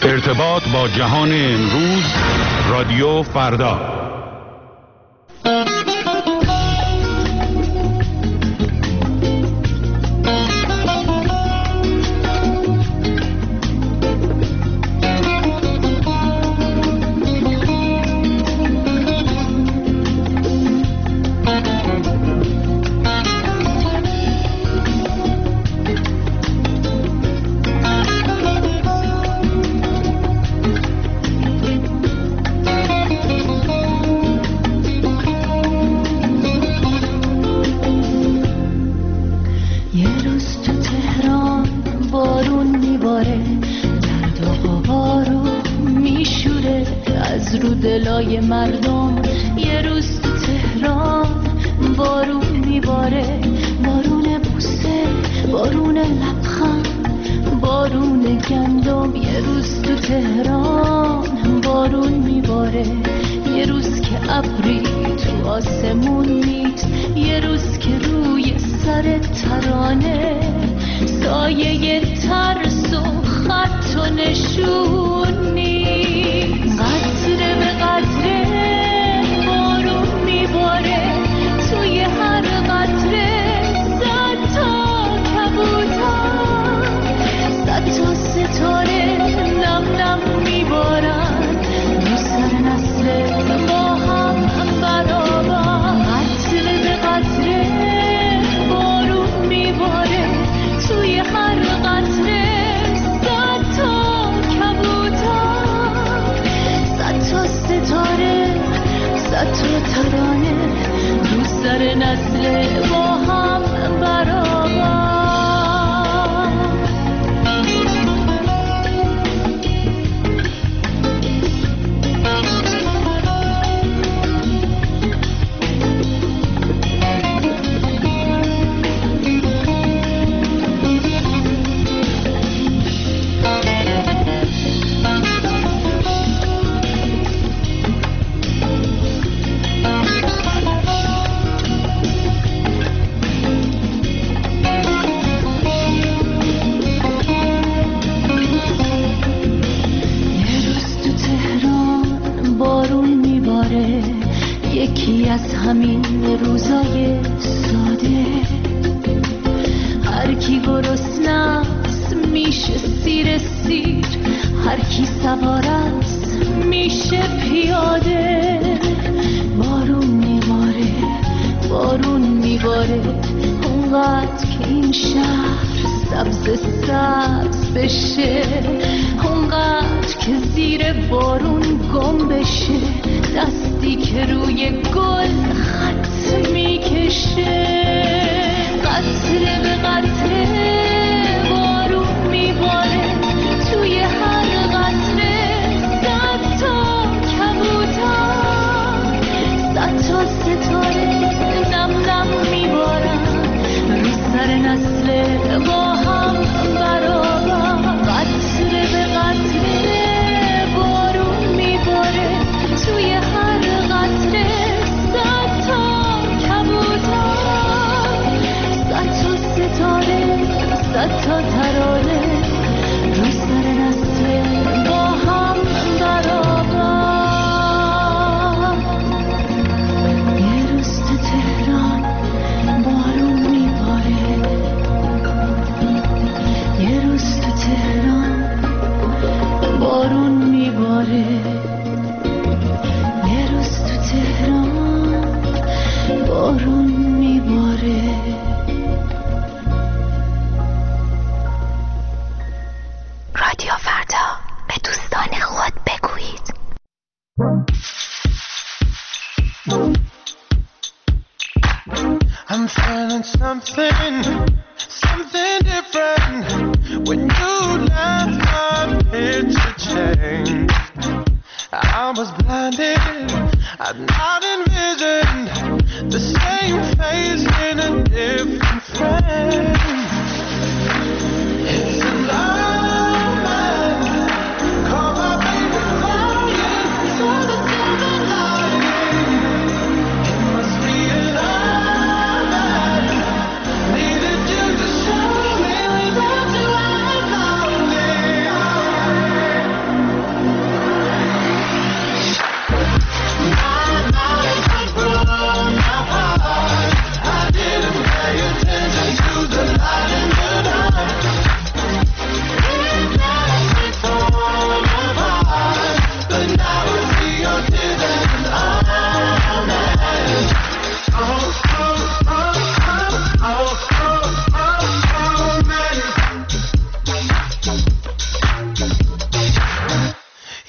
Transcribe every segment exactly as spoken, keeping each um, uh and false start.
ارتباط با جهان امروز، رادیو فردا. مردم یه روز تو تهران بارون میباره، بارون بوسه، بارون لبخند، بارون گندم. یه روز تو تهران بارون میباره، یه روز که ابری تو آسمون نیست، یه روز که روی سر ترانه سایه ترس و خط و نشون نیست. قطره به قطره بارون میباره، توی هر قطره صد تا کبوتر، صد تا ستاره نم نم میبارن رو سر نسل با هم برابر. قطره به قطره بارون میباره، توی هر قطره صد تا کبوتر، صد تا ستاره، صد تا ترانه رو سر نسل با هم برابر. یکی از همین روزای ساده، هر کی گرسنه‌ست میشه سیر سیر، هر کی سوار است میشه پیاده. بارون میباره، بارون میباره، اونقدر که این شهر سبز سبز بشه، اونقدر که زیر بارون گم بشه، دستی که روی گل خط میکشه. قطره به قطره بارون میباره، توی هر قطره صد تا کبوتر، صد تا ستاره نم نم میبارن رو سر نسل با هم برابر. قطره به قطره بارون میباره، توی هر قطره صد تا کبوتر، صد تا ستاره، صد تا ترانه رو سر نسل با هم برابر. یه روز تو تهران بارون میباره، یه روز تو تهران بارون میباره، یه روز تو تهران بارون میباره. رادیو فردا، به دوستان خود بگویید. I'm feeling something, something different. When you left, my picture changed. I was blinded, I'd not envisioned the same face in a different frame. It's a love man, call my baby flying to the silver lining. It must be a love man, needed you to show me without you I found it.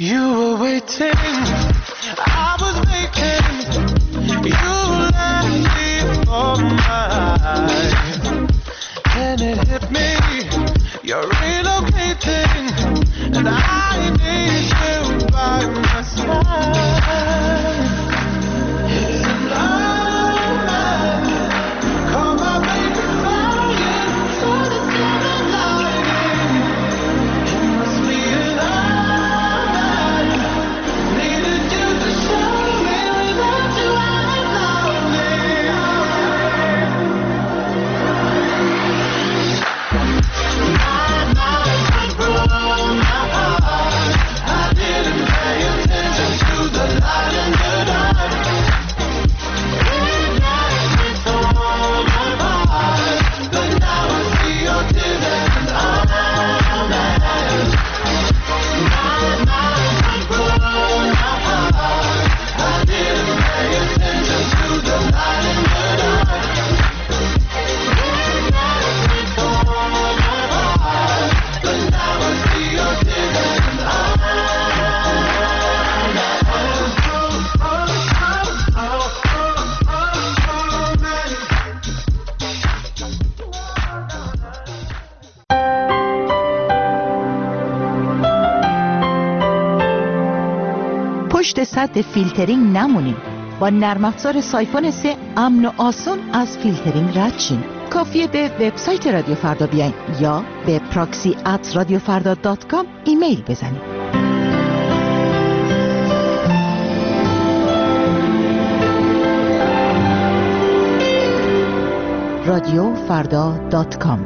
You were waiting, I was waiting. You left me for mine, and it hit me. You're relocating, and I need you by my side. It's a long night. Call my baby flying for the silver lining. It must be an all night. Needed you to show me without you I'm lonely. My mind was blown apart. I didn't pay attention to the light in the dark. It left me torn apart, but now I see your tears and all that. My mind was blown apart. I didn't pay attention to the light in the dark. It left me torn apart, but now I see your tears and all that. پشت سد فیلترینگ نمونیم. با نرم افزار سایفون سه امن و آسون از فیلترینگ رد شین. کافیه به وبسایت رادیو فردا بیاین یا به پراکسی ات رادیو فردا دات کام ایمیل بزنید. رادیو فردا دات کام.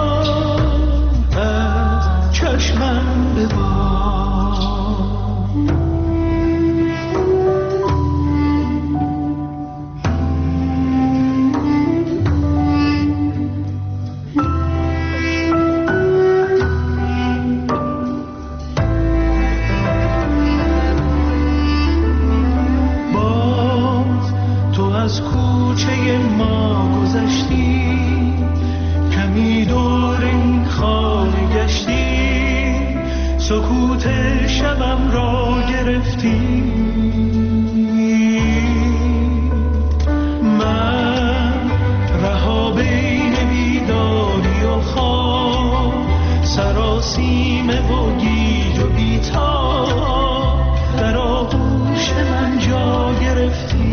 چشمم ببار. سکوت شبم را گرفتی. من رها بین بیداری و خواب، سراسیمه و گیج و بیتاب، در آغوش من جا گرفتی.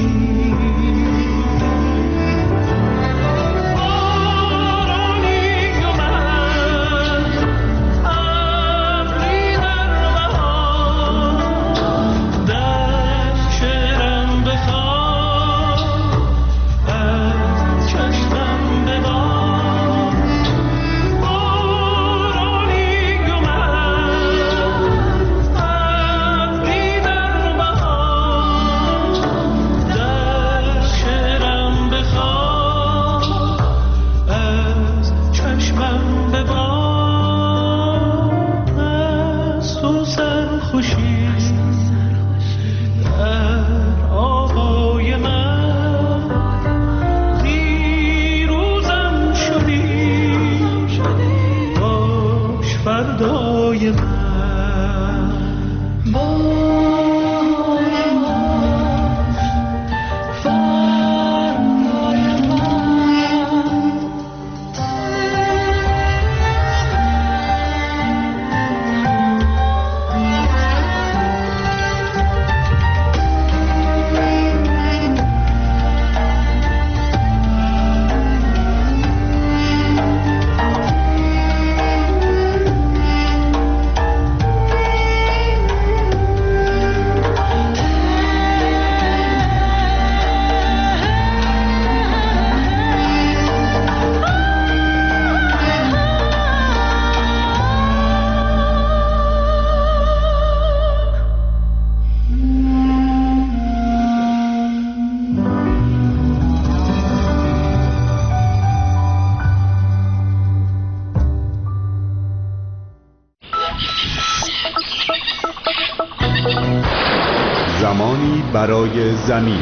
زمانی برای زمین.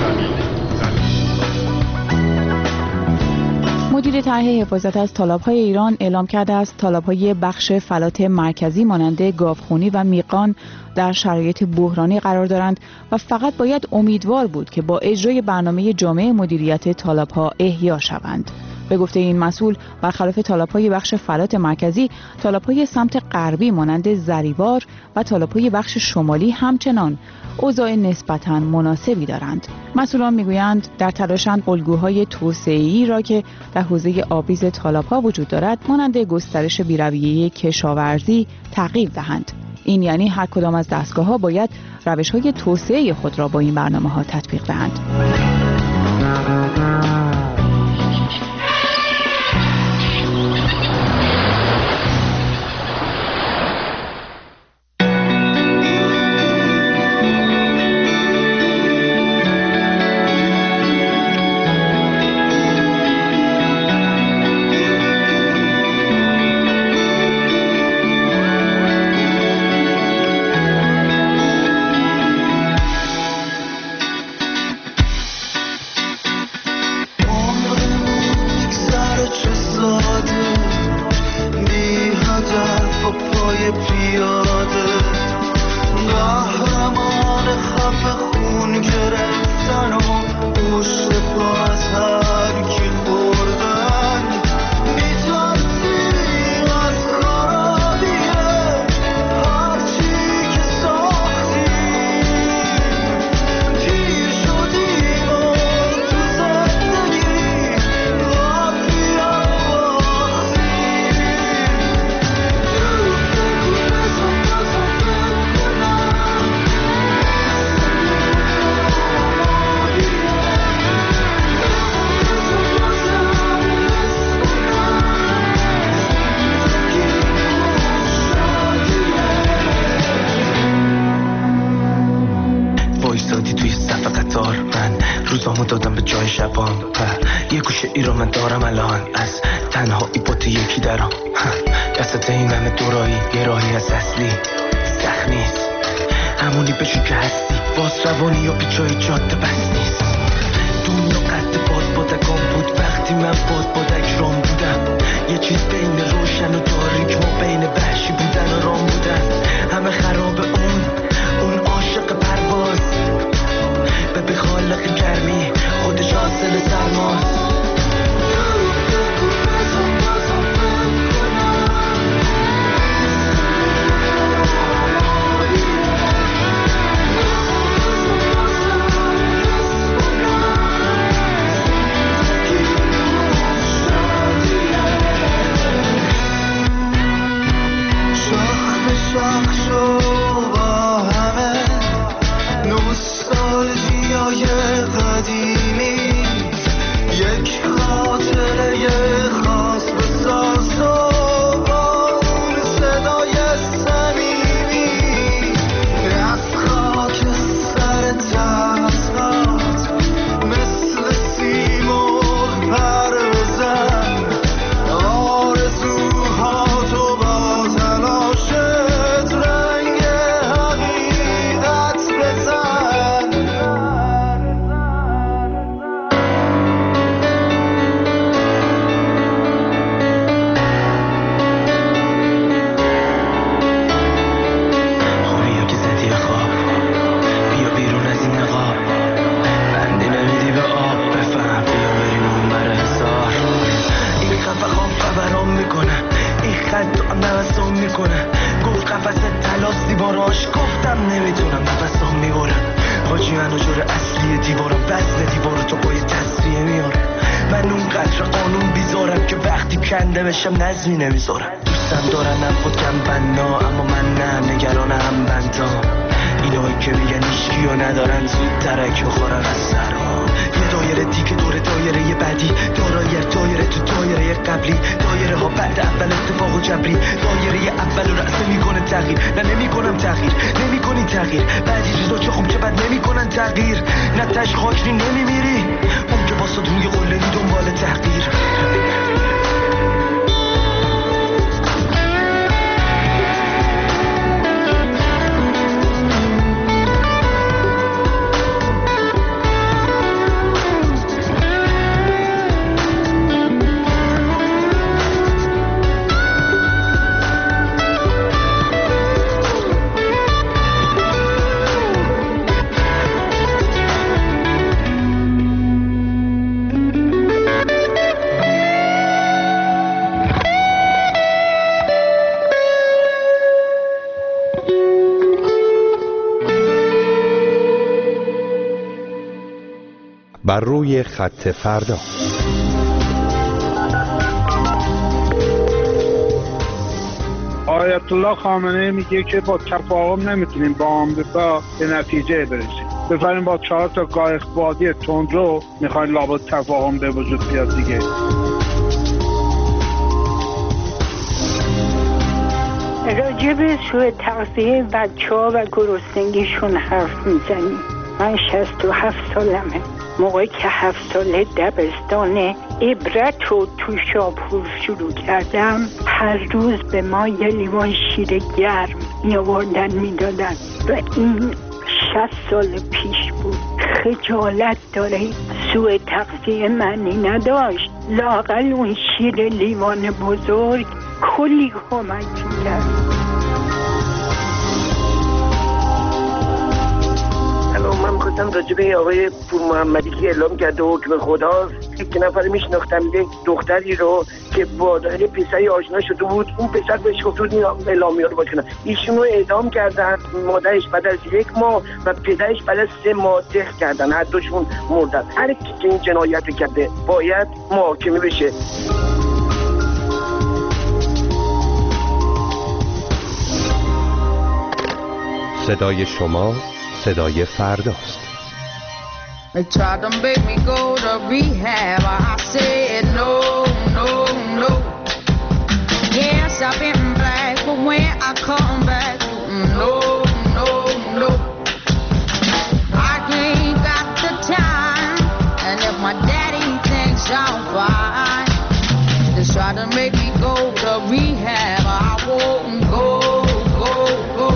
مدیر طرح حفاظت از تالاب‌های ایران اعلام کرده است تالاب‌های بخش فلات مرکزی مانند گاوخونی و میقان در شرایط بحرانی قرار دارند و فقط باید امیدوار بود که با اجرای برنامه جامع مدیریت تالاب‌ها احیا شوند. به گفته این مسئول، برخلاف تالاب‌های بخش فلات مرکزی، تالاب‌های سمت غربی مانند زریبار و تالاب‌های بخش شمالی همچنان اوضاع نسبتاً مناسبی دارند. مسئولان میگویند در تلاشند الگوهای توسعه‌ای را که در حوزه آبریز تالاب‌ها وجود دارد مانند گسترش بی‌رویه کشاورزی تغییر دهند. این یعنی هر کدام از دستگاه‌ها باید روش‌های توسعه خود را با این برنامه‌ها تطبیق دهند. روزامو دادم به جای شبان، یه گوشه ای رو من دارم الان، از تنهایی با تو یکی درام، دستت این همه دورایی، یه راهی از اصلی سخت نیست، همونی بشون که هستی، باز روانی و به جای جاده بس نیست. بدون و قد باد بادکان بود وقتی من باد بادک رام بودم. یه چیز بین روشن و تاریک ما بین وحشی بودن و رام بودن. همه خراب اون اون عاشق پرواز به به خالق گرمی خودش حاصل سرماست. بشم نظمی نمیذارم. دوستم دارن هم خود کم بنا اما من نه نگران هم بندام. اینایی که میگن ایشکی و ندارن زود ترک بخورن از سرها. یه دایره دیگه دور دایره بعدی دایره دایره تو دایره قبلی. دایره ها بعد اول اتفاق و جبری. دایره اول رو رأسه میکنه تغییر. نه نمیکنم تغییر نمیکنی تغییر. بعدی چیزا چه خوب چه بد نمیکنن تغییر. نه تش خاکری نمیمیری اون که واسه روی قله‌ای دنبال تحقیر. بر روی خط فردا. آیت الله خامنه‌ای میگه که با تفاهم نمیتونیم با آمریکا به نتیجه برسیم. بفرمایید با چهار تا قایقبادی تندرو میخواین لابد تفاهم به وجود بیاد دیگه. راجع به سوء تغذیه بچه‌ها و گرسنگیشون حرف میزنیم. من شصت و هفت سالمه. موقعی که هفت ساله دبستان عبرت رو تو شاپور شروع کردم، هر روز به ما یه لیوان شیر گرم می آوردن می دادن و این شصت سال پیش بود. خجالت داره، سوء تغذیه معنی نداشت. لااقل اون شیر لیوان بزرگ کلی کمک کرد. من می‌خواستم راجع به آقای پور محمدی که اعلام کرده حکم خداست، یک نفر میشناختم یه دختری رو که با دایره پسری آشنا شده بود. اون پسر بهش گفت بود اعلامیه رو باید کنن. ایشون رو اعدام کردن. مادرش بعد از یک ماه و پدرش بعد از سه ماه دق کردن. هر دوشون مردن. هر کی که این جنایت کرده باید محاکمه بشه. صدای شما صدای فرداست. They tried to make me go to rehab. I said no, no, no. Yes, I've been black, but when I come back, no, no, no. I ain't got the time, and if my daddy thinks I'm fine, they try to make me go to rehab. I won't go, go, go.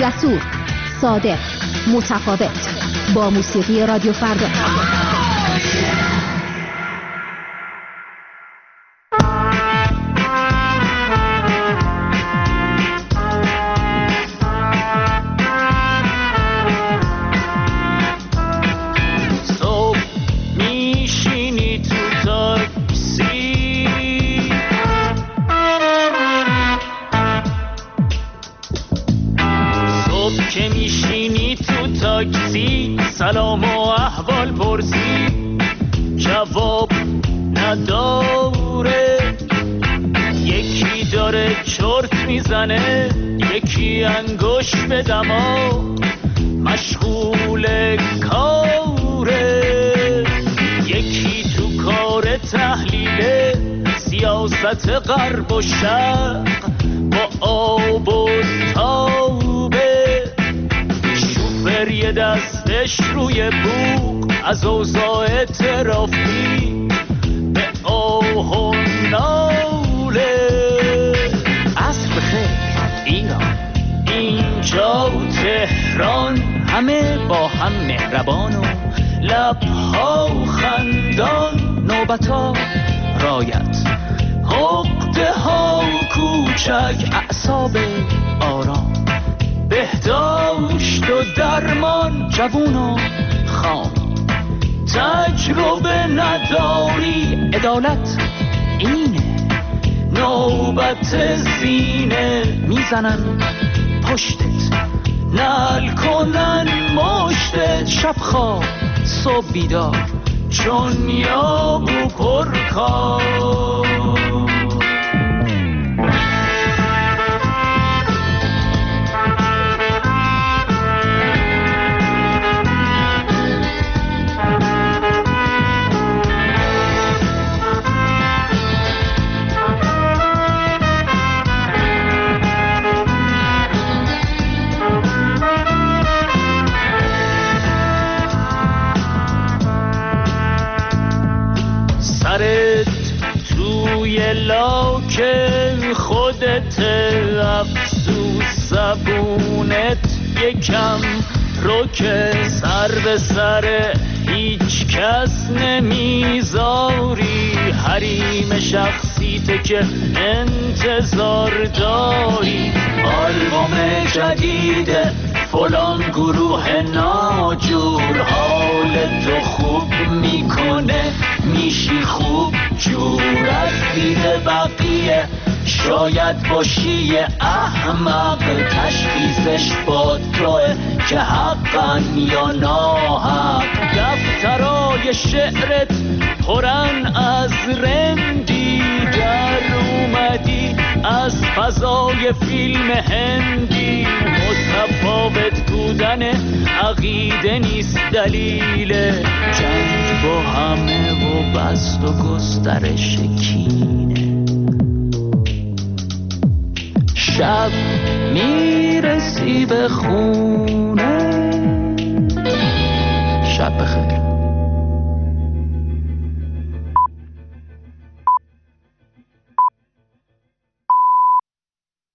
جسور، صادق، متفاوت، با موسیقی رادیو فردا. سلام و احوال پرسی جواب نداره، یکی داره چرت میزنه، یکی انگوش به دماغ مشغول کاره، یکی تو کار تحلیل سیاست غرب و شرق با آب و تابه، شوفر یه دستش روی بوق از اوضاع ترافیک به آه و ناله. عصر بخیر ایران، اینجا تهران، همه با هم مهربان و لبها خندان، نوبتا رایت، عقده ها کوچک، اعصاب آرام، بهداشت و درمان، جوون و خام، تجربه نداری، عدالت اینه، نوبت زینه، میزنن پشتت، نل کنن مشتت، شب خواب صبح بیدار، چون یابو پرکار. سرت توی لاک خودت، افسوس زبونت یکم رو که سر به سر هیچ کس نمیذاری، حریم شخصیت که انتظار داری، آلبوم جدید فلان گروه ناجور حالتو خوب میکنه، میشی خوب جور، از دید بقیه شاید باشی احمق، تشخیصش با توه که حقا یا ناحق، دفترای شعرت پرن از رندی، در اومدی از فضای فیلم هندی، متفاوت بودن عقیده نیست دلیل جنگ با همه و بست و گسترش کینه. شب میرسی به خونه، شب بخیر.